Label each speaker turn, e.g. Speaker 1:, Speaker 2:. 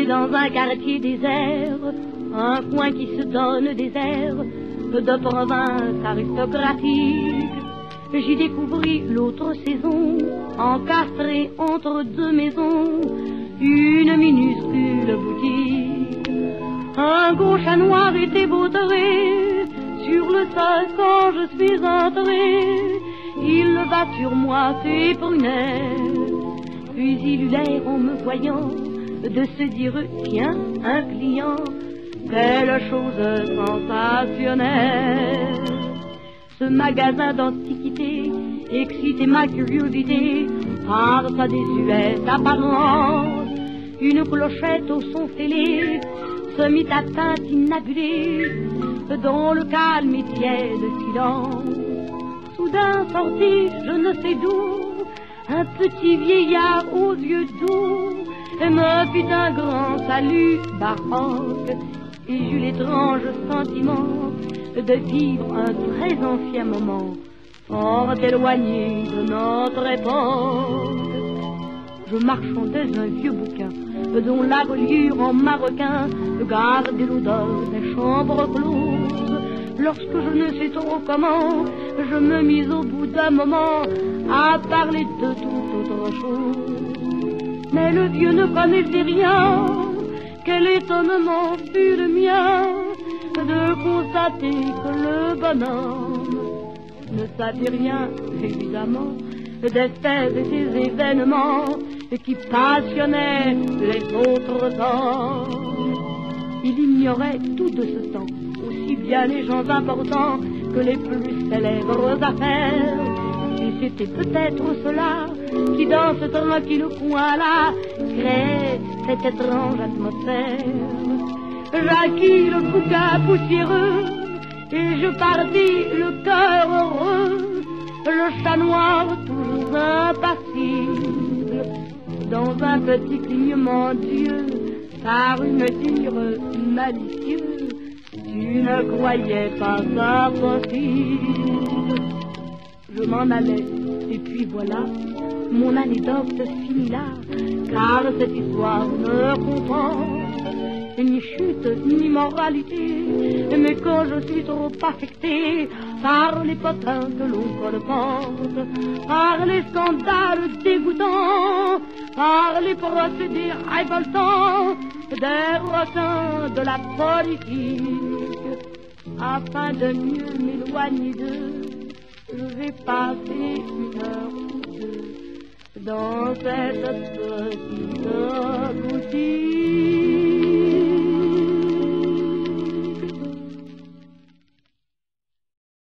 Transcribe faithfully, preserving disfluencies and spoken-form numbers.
Speaker 1: dans un quartier désert, un coin qui se donne des airs de province aristocratique. J'y découvris l'autre saison, encastrée entre deux maisons, une minuscule boutique. Un gros chat noir était vautré sur le sol quand je suis entré. Il leva sur moi ses prunelles, puis il eut l'air en me voyant de se dire tiens, un client, quelle chose sensationnelle. Ce magasin d'antiquités excitait ma curiosité par sa désuète apparence. Une clochette au son fêlé se mit à tintinnabuler dans le calme et tiède silence. Soudain sortit, je ne sais d'où, un petit vieillard aux yeux doux me fit un grand salut baroque, et j'eus l'étrange sentiment de vivre un très ancien moment, fort éloigné de notre époque. Je marchandais un vieux bouquin dont la reliure en maroquin gardait l'odeur des chambres closes. Lorsque je ne sais trop comment, je me mis au bout d'un moment à parler de toute autre chose. Mais le vieux ne connaissait rien, quel étonnement fut le mien de constater que le bonhomme ne savait rien, évidemment, des faits et des événements qui passionnaient les autres hommes. Il ignorait tout de ce temps, aussi bien les gens importants que les plus célèbres affaires. Et c'était peut-être cela qui, dans ce tranquille coin-là, créait cette étrange atmosphère. J'acquis le bouquin poussiéreux et je partis le cœur heureux, le chat noir toujours impassible. Dans un petit clignement d'yeux, par une dire malicieux, tu ne croyais pas ça possible. Je m'en allais, et puis voilà, mon anecdote finit là, car cette histoire ne comprend ni chute, ni moralité, mais quand je suis trop affecté par les potins que l'on colporte, par les scandales dégoûtants, par les procédés révoltants des requins de la politique, afin de mieux m'éloigner d'eux, je vais passer une heure ou deux dans cette petite boutique.